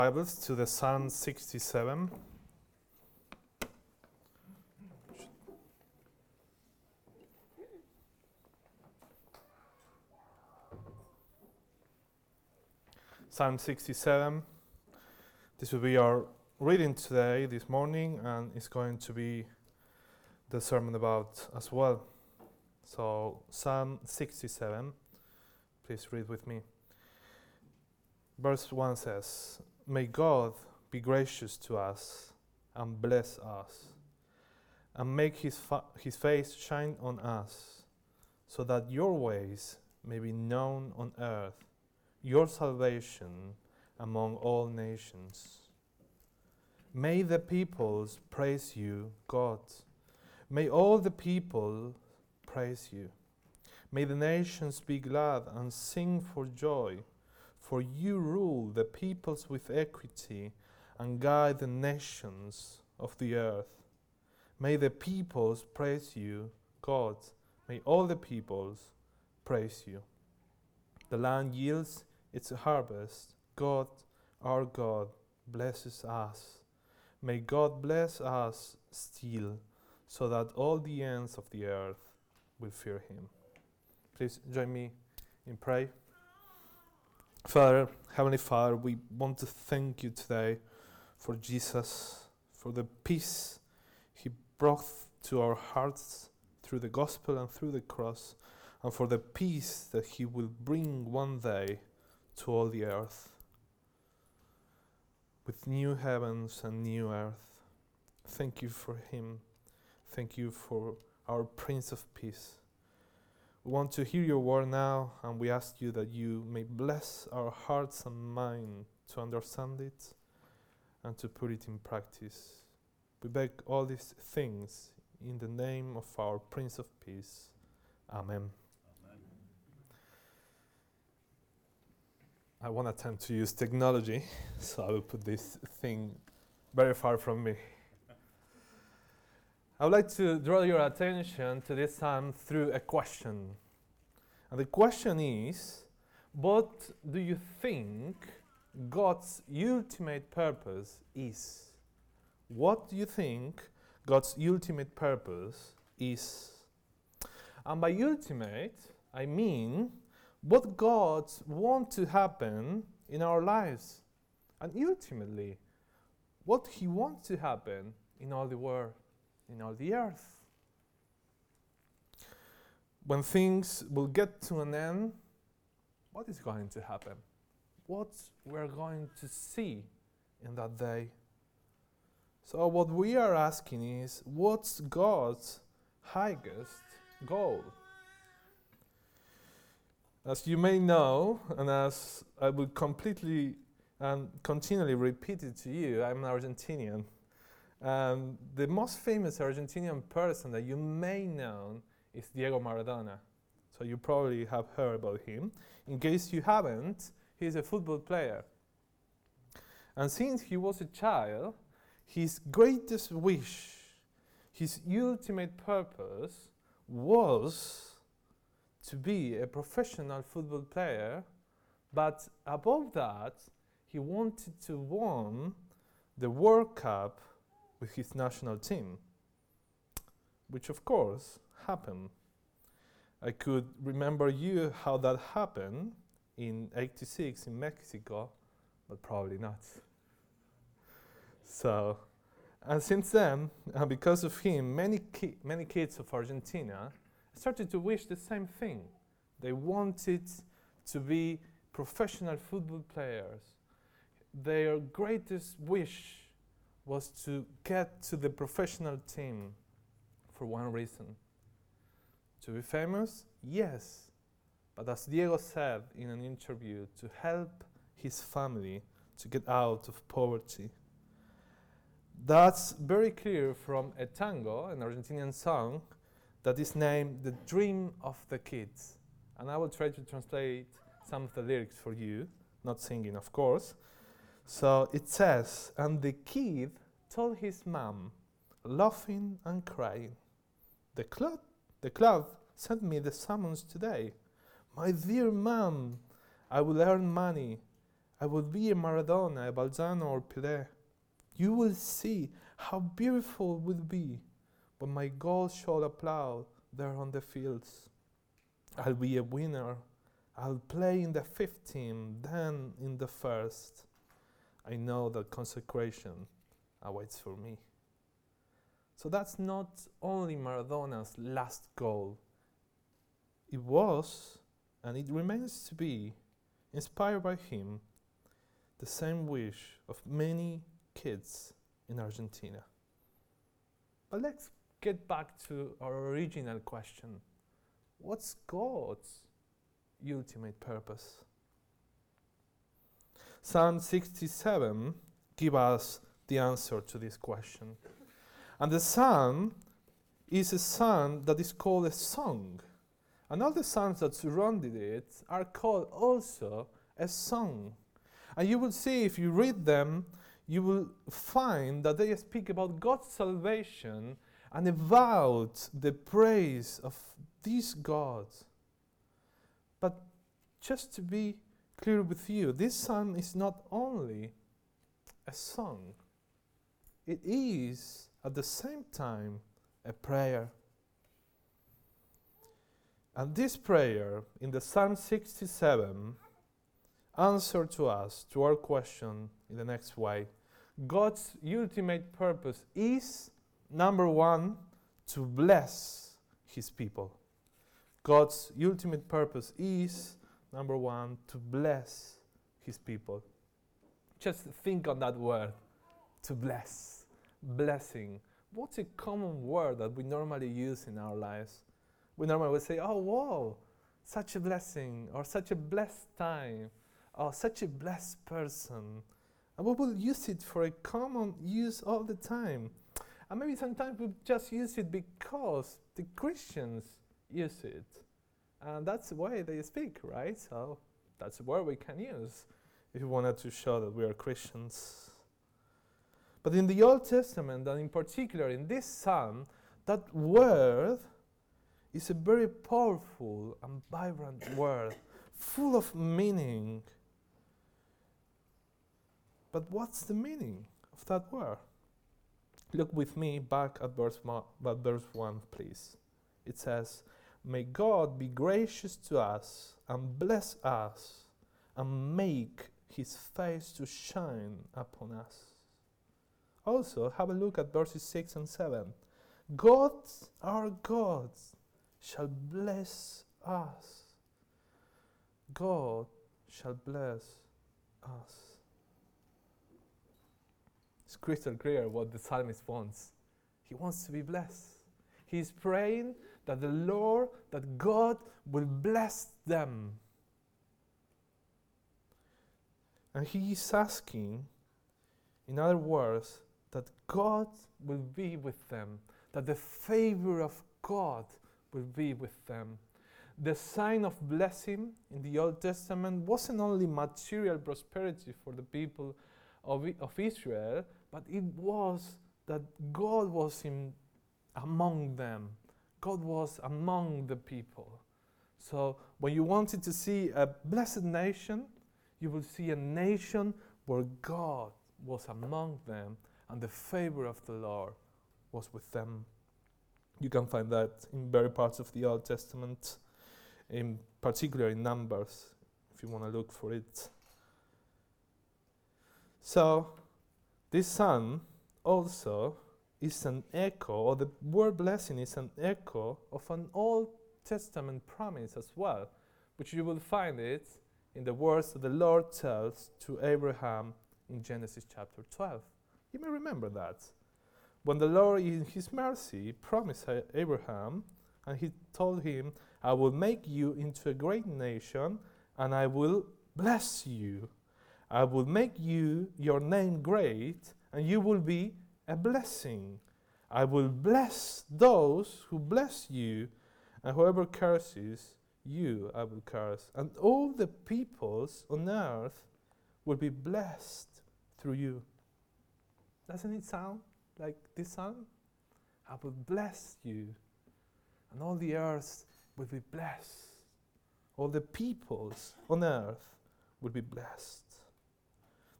Bibles to the Psalm 67. Psalm 67. This will be our reading today, this morning, and it's going to be the sermon about as well. So, Psalm 67. Please read with me. Verse 1 says, "May God be gracious to us and bless us, and make his face shine on us, so that your ways may be known on earth, your salvation among all nations. May the peoples praise you, God. May all the people praise you. May the nations be glad and sing for joy. For you rule the peoples with equity and guide the nations of the earth. May the peoples praise you, God. May all the peoples praise you. The land yields its harvest. God, our God, blesses us. May God bless us still, so that all the ends of the earth will fear him." Please join me in prayer. Father, Heavenly Father, we want to thank you today for Jesus, for the peace he brought to our hearts through the gospel and through the cross, and for the peace that he will bring one day to all the earth, with new heavens and new earth. Thank you for him. Thank you for our Prince of Peace. We want to hear your word now, and we ask you that you may bless our hearts and mind to understand it and to put it in practice. We beg all these things in the name of our Prince of Peace. Amen. I won't attempt to use technology, so I will put this thing very far from me. I would like to draw your attention to this psalm through a question. And the question is, what do you think God's ultimate purpose is? What do you think God's ultimate purpose is? And by ultimate, I mean what God wants to happen in our lives. And ultimately, what he wants to happen in all the world, in all the earth. When things will get to an end, what is going to happen? What we're going to see in that day? So what we are asking is, what's God's highest goal? As you may know, and as I will completely and continually repeat it to you, I'm an Argentinian. And the most famous Argentinian person that you may know is Diego Maradona. So you probably have heard about him. In case you haven't, he's a football player. And since he was a child, his greatest wish, his ultimate purpose was to be a professional football player, but above that, he wanted to win the World Cup with his national team, which of course happened. I could remember you how that happened in '86 in Mexico, but probably not. So, and since then, because of him, many kids of Argentina started to wish the same thing. They wanted to be professional football players. Their greatest wish was to get to the professional team for one reason. To be famous? Yes. But as Diego said in an interview, to help his family to get out of poverty. That's very clear from a tango, an Argentinian song, that is named "The Dream of the Kids." And I will try to translate some of the lyrics for you, not singing, of course. So it says, "And the kid told his mom, laughing and crying, the club sent me the summons today. My dear mom, I will earn money. I will be a Maradona, a Balzano or Pelé. You will see how beautiful it will be when my goal shall applaud there on the fields. I'll be a winner. I'll play in the fifth team, then in the first. I know that consecration awaits for me. So that's not only Maradona's last goal. It was, and it remains to be, inspired by him, the same wish of many kids in Argentina. But let's get back to our original question. What's God's ultimate purpose? Psalm 67 gives us the answer to this question. And the psalm is a psalm that is called a song. And all the psalms that surrounded it are called also a song. And you will see, if you read them, you will find that they speak about God's salvation and about the praise of this God. But just to be clear with you, this psalm is not only a song, it is at the same time a prayer. And this prayer in the Psalm 67 answer to us, to our question in the next way. God's ultimate purpose is, number one, to bless his people. God's ultimate purpose is, number one, to bless his people. Just think on that word, to bless, blessing. What's a common word that we normally use in our lives? We normally would say, oh, wow, such a blessing, or such a blessed time, or such a blessed person. And we will use it for a common use all the time. And maybe sometimes we just use it because the Christians use it. And that's the way they speak, right? So that's a word we can use if we wanted to show that we are Christians. But in the Old Testament, and in particular in this psalm, that word is a very powerful and vibrant word, full of meaning. But what's the meaning of that word? Look with me back at verse 1, please. It says, "May God be gracious to us and bless us and make his face to shine upon us." Also, have a look at verses 6 and 7. God, our God, shall bless us. God shall bless us. It's crystal clear what the psalmist wants. He wants to be blessed. He's praying that the Lord, that God will bless them. And he is asking, in other words, that God will be with them, that the favor of God will be with them. The sign of blessing in the Old Testament wasn't only material prosperity for the people of Israel, but it was that God was among them. God was among the people. So when you wanted to see a blessed nation, you will see a nation where God was among them and the favor of the Lord was with them. You can find that in various parts of the Old Testament, in particular in Numbers, if you want to look for it. So, this psalm also is an echo, or the word blessing is an echo of an Old Testament promise as well, which you will find it in the words that the Lord tells to Abraham in Genesis chapter 12. You may remember that. When the Lord in his mercy promised Abraham, and he told him, "I will make you into a great nation, and I will bless you. I will make your name great, and you will be a blessing. I will bless those who bless you, and whoever curses you, I will curse. And all the peoples on earth will be blessed through you." Doesn't it sound like this psalm? I will bless you, and all the earth will be blessed. All the peoples on earth will be blessed.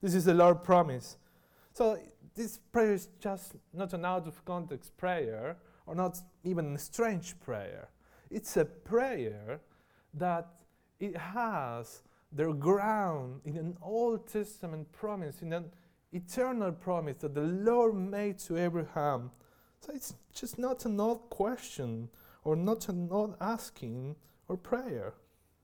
This is the Lord's promise. So this prayer is just not an out of context prayer, or not even a strange prayer. It's a prayer that it has their ground in an Old Testament promise, in an eternal promise that the Lord made to Abraham. So it's just not an odd question, or not an odd asking or prayer.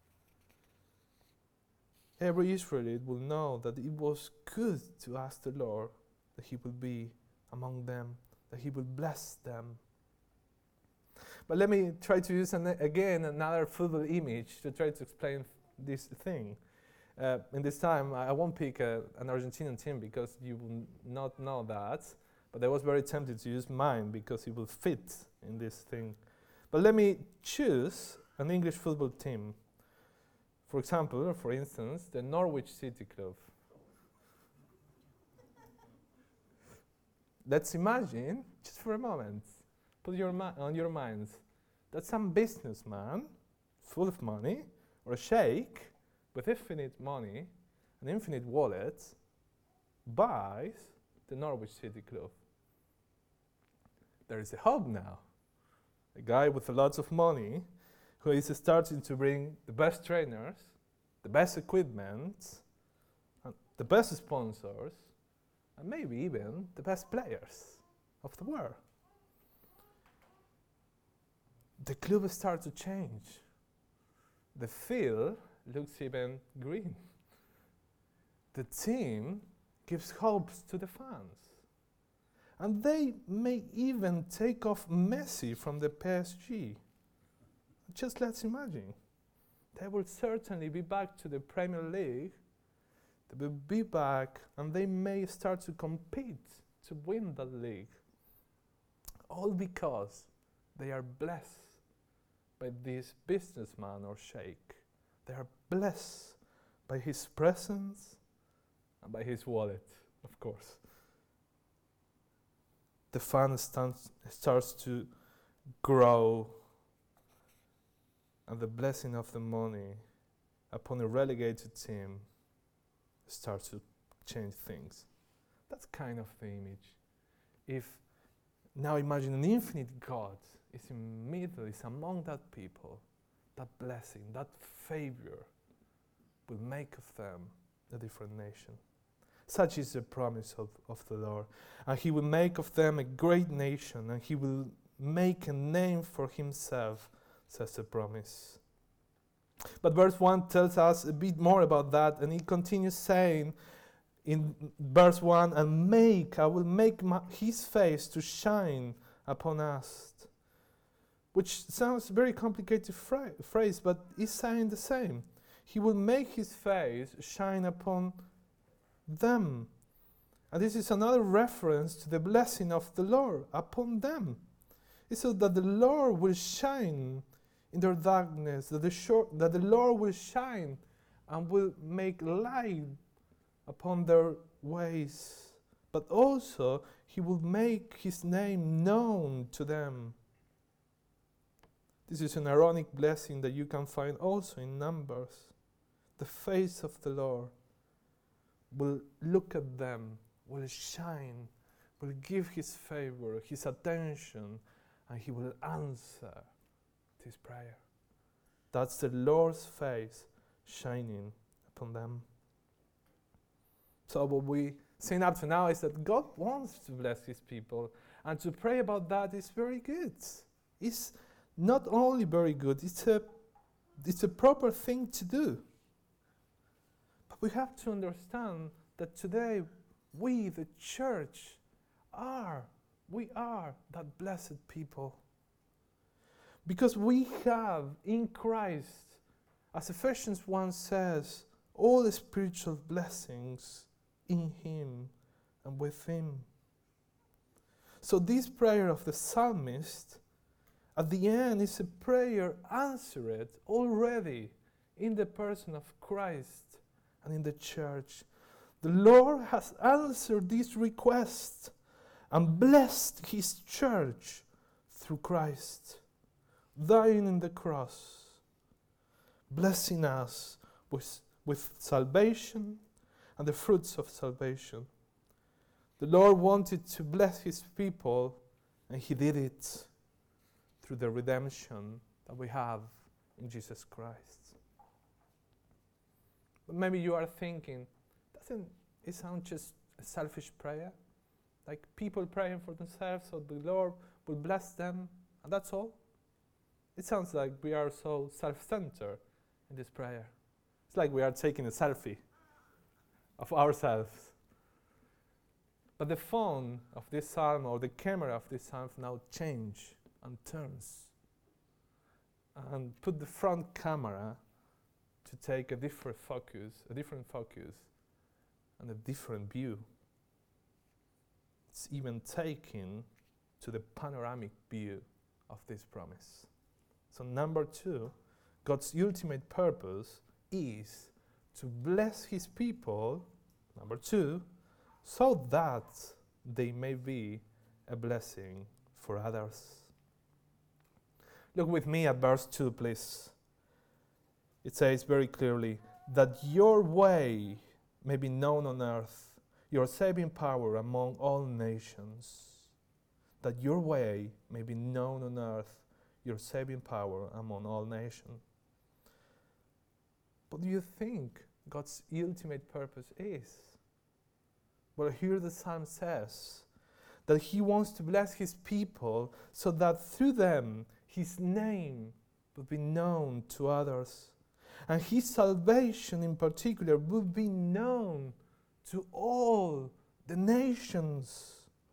Every Israelite will know that it was good to ask the Lord that He will be among them, that He will bless them. But let me try to use again another football image to try to explain this thing. In this time, I won't pick an Argentinian team because you will not know that, but I was very tempted to use mine because it will fit in this thing. But let me choose an English football team. For example, for instance, the Norwich City Club. Let's imagine, just for a moment, put on your minds, that some businessman, full of money, or a sheikh with infinite money, an infinite wallet, buys the Norwich City Club. There is a hope now. A guy with lots of money who is starting to bring the best trainers, the best equipment, the best sponsors, and maybe even the best players of the world. The club starts to change. The field looks even green. The team gives hopes to the fans. And they may even take off Messi from the PSG. Just let's imagine. They will certainly be back to the Premier League. They will be back and they may start to compete to win that league. All because they are blessed by this businessman or sheikh. They are blessed by his presence and by his wallet, of course. The fun starts to grow, and the blessing of the money upon a relegated team starts to change things. That's kind of the image. If now imagine an infinite God is in middle, is among that people, that blessing, that favor will make of them a different nation. Such is the promise of the Lord. And He will make of them a great nation, and He will make a name for Himself, says the promise. But verse 1 tells us a bit more about that, and He continues saying in verse 1, I will make His face to shine upon us. Which sounds a very complicated phrase, but He's saying the same. He will make His face shine upon them. And this is another reference to the blessing of the Lord upon them. It's so that the Lord will shine in their darkness, that the Lord will shine and will make light upon their ways. But also, He will make His name known to them. This is an ironic blessing that you can find also in Numbers. The face of the Lord will look at them, will shine, will give His favor, His attention, and He will answer this prayer. That's the Lord's face shining upon them. So what we saying up to now is that God wants to bless His people, and to pray about that is very good. It's not only very good, it's a proper thing to do. But we have to understand that today we, the church, we are that blessed people. Because we have in Christ, as Ephesians 1 says, all the spiritual blessings in Him and with Him. So this prayer of the psalmist at the end is a prayer answered already in the person of Christ and in the church. The Lord has answered this request and blessed His church through Christ, dying on the cross, blessing us with salvation and the fruits of salvation. The Lord wanted to bless his people, and he did it through the redemption that we have in Jesus Christ. But maybe you are thinking, doesn't it sound just a selfish prayer? Like people praying for themselves so the Lord will bless them, and that's all? It sounds like we are so self-centered in this prayer. It's like we are taking a selfie of ourselves. But the phone of this psalm or the camera of this psalm now change and turns and put the front camera to take a different focus and a different view. It's even taken to the panoramic view of this promise. So number 2, God's ultimate purpose is to bless his people, number 2, so that they may be a blessing for others. Look with me at verse 2, please. It says very clearly, that your way may be known on earth, your saving power among all nations. That your way may be known on earth, your saving power among all nations. What do you think God's ultimate purpose is? Well, here the psalm says that he wants to bless his people so that through them his name would be known to others. And his salvation in particular would be known to all the nations.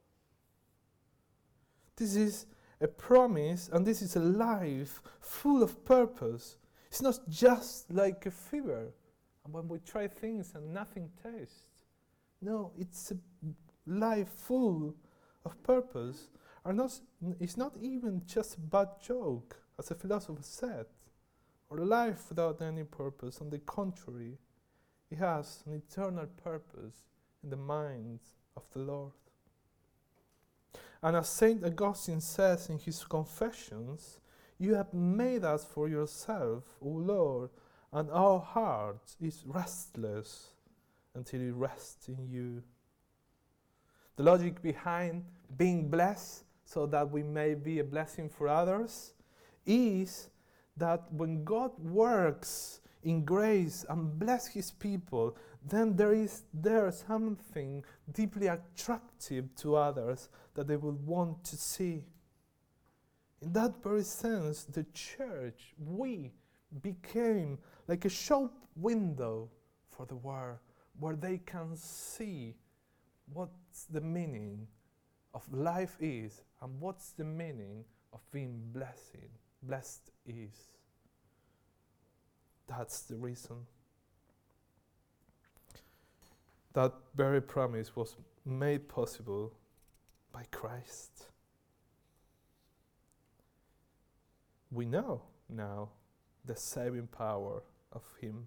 This is a promise, and this is a life full of purpose. It's not just like a fever, and when we try things and nothing tastes. No, it's a life full of purpose. It's not even just a bad joke, as a philosopher said, or a life without any purpose. On the contrary, it has an eternal purpose in the mind of the Lord. And as St. Augustine says in his Confessions, you have made us for yourself, O Lord, and our heart is restless until it rests in you. The logic behind being blessed so that we may be a blessing for others is that when God works in grace and bless his people, then there is something deeply attractive to others that they will want to see. In that very sense, the church, we became like a shop window for the world, where they can see what's the meaning of life is and what's the meaning of being blessed is. That's the reason. That very promise was made possible by Christ. We know now the saving power of him.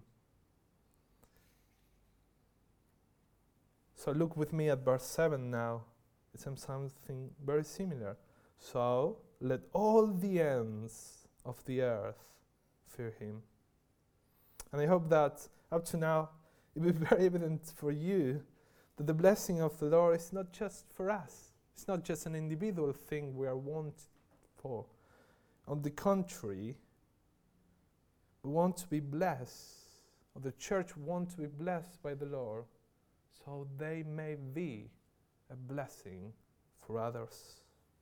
So look with me at verse 7 now. It says something very similar. So let all the ends of the earth fear him. And I hope that up to now it will be very evident for you that the blessing of the Lord is not just for us. It's not just an individual thing we are wanted for. On the contrary, we want to be blessed, or the church wants to be blessed by the Lord, so they may be a blessing for others.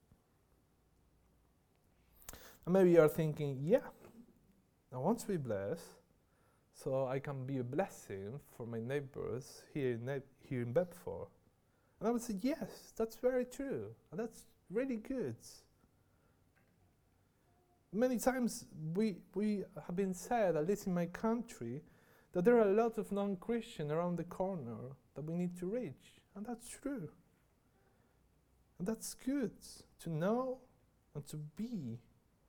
And maybe you are thinking, yeah, I want to be blessed, so I can be a blessing for my neighbors here in Bedford. And I would say, yes, that's very true, and that's really good. Many times we have been said, at least in my country, that there are a lot of non-Christians around the corner that we need to reach. And that's true. And that's good to know and to be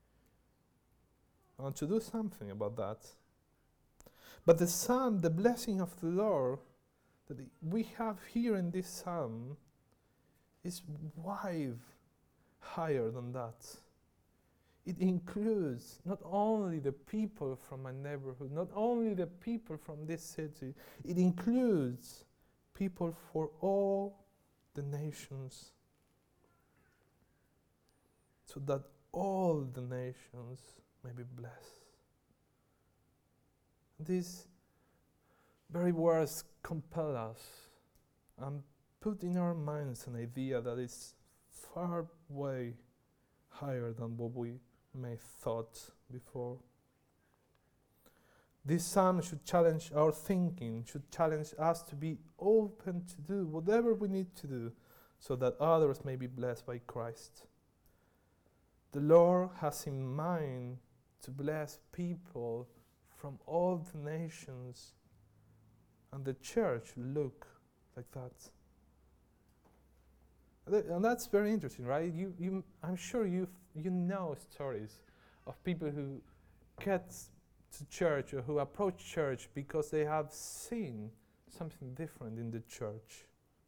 and to do something about that. But the psalm, the blessing of the Lord that we have here in this psalm is wide higher than that. It includes not only the people from my neighborhood, not only the people from this city, it includes people for all the nations, so that all the nations may be blessed. These very words compel us and put in our minds an idea that is far way higher than what we may thought before. This psalm should challenge our thinking, should challenge us to be open to do whatever we need to do so that others may be blessed by Christ. The Lord has in mind to bless people from all the nations, and the church look like that. And that's very interesting, right? I'm sure you know stories of people who get to church or who approach church because they have seen something different in the church.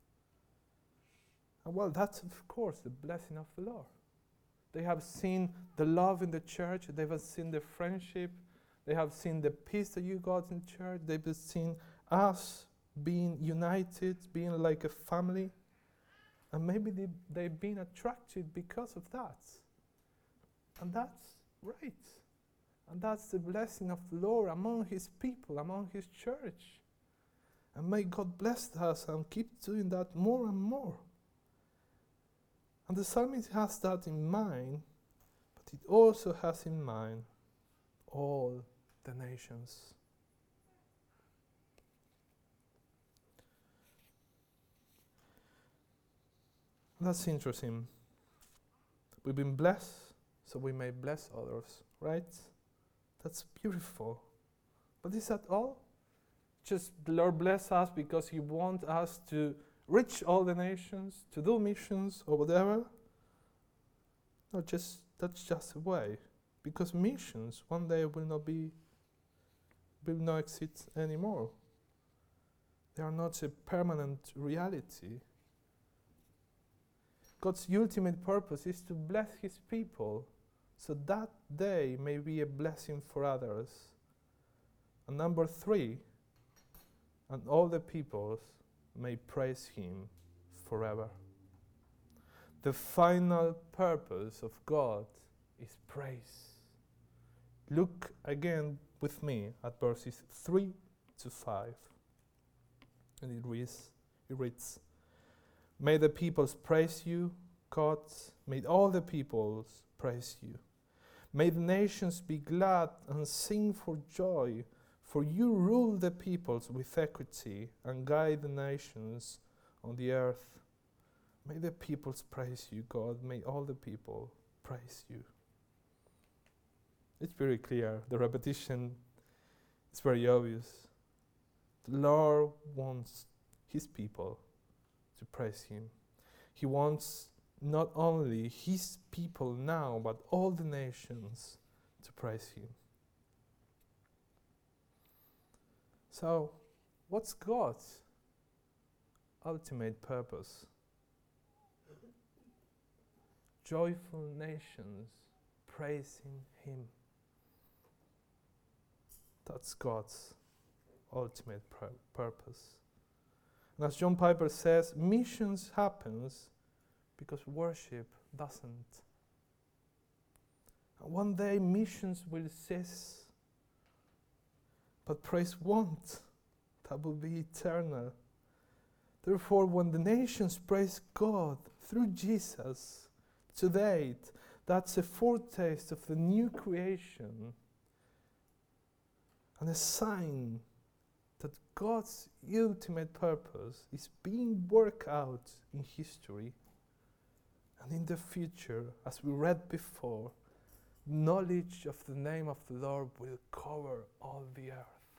And well, that's of course the blessing of the Lord. They have seen the love in the church, they have seen the friendship, they have seen the peace that you got in church, they've seen us being united, being like a family. And maybe they've been attracted because of that. And that's right. And that's the blessing of the Lord among His people, among His church. And may God bless us and keep doing that more and more. And the psalmist has that in mind, but it also has in mind all the nations. That's interesting. We've been blessed, so we may bless others, right? That's beautiful. But is that all? Just the Lord bless us because He wants us to reach all the nations, to do missions or whatever? No, that's just a way. Because missions one day will not exist anymore. They are not a permanent reality. God's ultimate purpose is to bless His people so that they may be a blessing for others. And number 3, and all the peoples may praise Him forever. The final purpose of God is praise. Look again with me at verses 3 to 5. And it reads, May the peoples praise you, God. May all the peoples praise you. May the nations be glad and sing for joy, for you rule the peoples with equity and guide the nations on the earth. May the peoples praise you, God. May all the people praise you. It's very clear. The repetition is very obvious. The Lord wants His people to praise Him. He wants not only His people now, but all the nations to praise Him. So, what's God's ultimate purpose? Joyful nations praising Him. That's God's ultimate purpose. And as John Piper says, missions happens because worship doesn't. And one day missions will cease, but praise won't. That will be eternal. Therefore, when the nations praise God through Jesus to date, that's a foretaste of the new creation and a sign that God's ultimate purpose is being worked out in history and in the future. As we read before, knowledge of the name of the Lord will cover all the earth.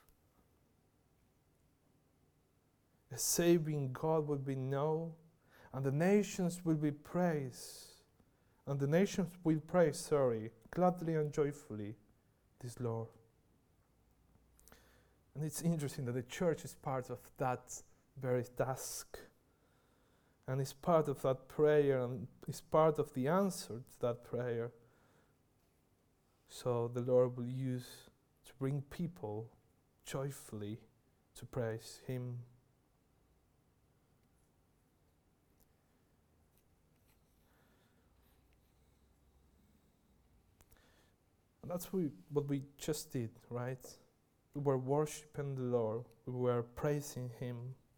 A saving God will be known, and the nations will be praised. And the nations will praise, gladly and joyfully, this Lord. And it's interesting that the church is part of that very task. And is part of that prayer, and is part of the answer to that prayer. So the Lord will use to bring people joyfully to praise Him. That's what we just did, right? We were worshiping the Lord. We were praising Him.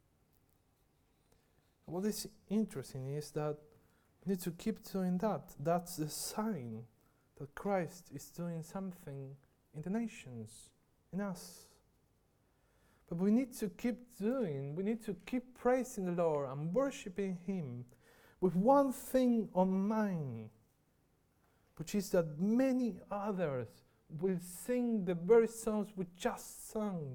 What is interesting is that we need to keep doing that. That's a sign that Christ is doing something in the nations, in us. But we need to keep praising the Lord and worshiping Him with one thing on mind, which is that many others will sing the very songs we just sung.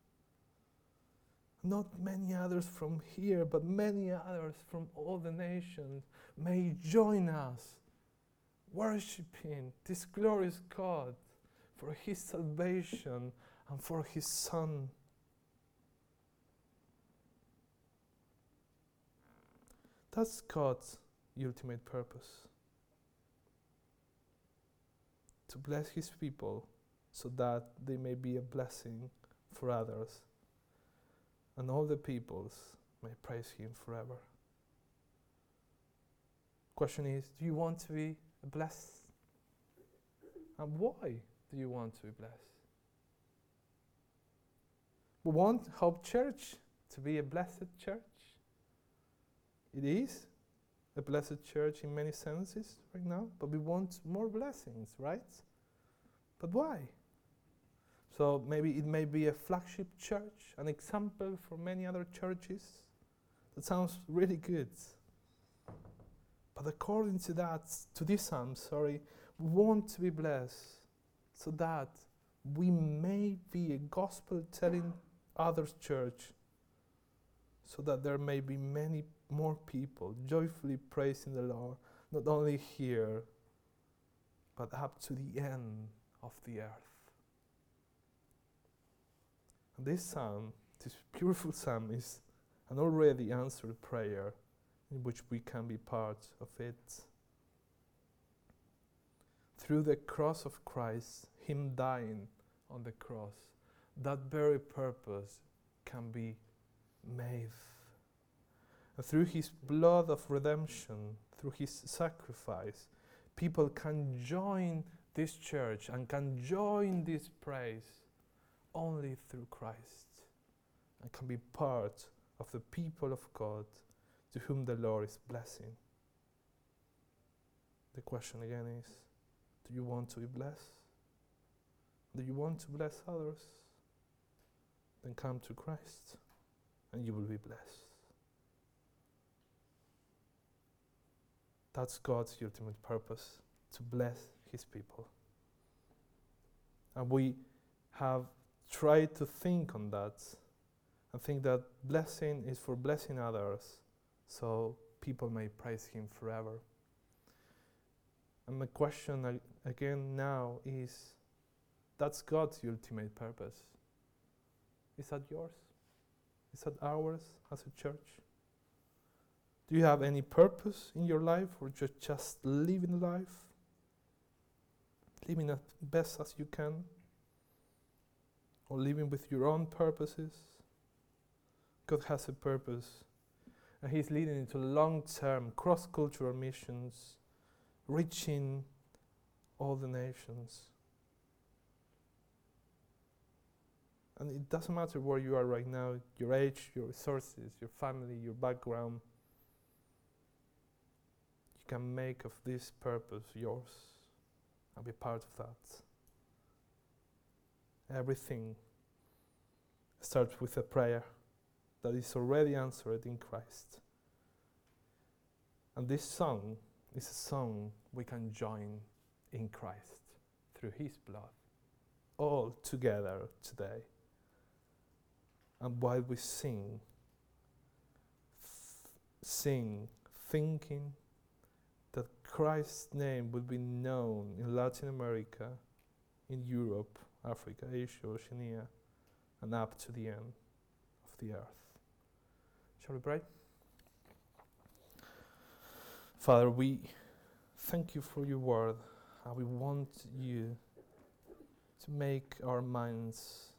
Not many others from here, but many others from all the nations may join us, worshiping this glorious God for His salvation and for His Son. That's God's ultimate purpose. To bless His people so that they may be a blessing for others, and all the peoples may praise Him forever. Question is, do you want to be blessed? And why do you want to be blessed? We want Hope Church to be a blessed church. It is a blessed church in many senses right now, but we want more blessings, right? But why? So maybe it may be a flagship church, an example for many other churches. That sounds really good. But according to this psalm, we want to be blessed so that we may be a gospel-telling others church, so that there may be many more people joyfully praising the Lord, not only here, but up to the end of the earth. And this psalm, this beautiful psalm, is an already answered prayer in which we can be part of it. Through the cross of Christ, Him dying on the cross, that very purpose can be made. And through His blood of redemption, through His sacrifice, people can join this church and can join this praise only through Christ, and can be part of the people of God to whom the Lord is blessing. The question again is, do you want to be blessed? Do you want to bless others? Then come to Christ and you will be blessed. That's God's ultimate purpose, to bless His people. And we have tried to think on that and think that blessing is for blessing others, so people may praise Him forever. And my question again now is, that's God's ultimate purpose. Is that yours? Is that ours as a church? Do you have any purpose in your life, or just living life? Living as best as you can? Or living with your own purposes? God has a purpose, and He's leading into long-term cross-cultural missions, reaching all the nations. And it doesn't matter where you are right now, your age, your resources, your family, your background. You can make of this purpose yours and be part of that. Everything starts with a prayer that is already answered in Christ. And this song is a song we can join in Christ through His blood, all together today. And while we sing, thinking that Christ's name will be known in Latin America, in Europe, Africa, Asia, Oceania, and up to the end of the earth. Shall we pray? Father, we thank You for Your word, and we want You to make our minds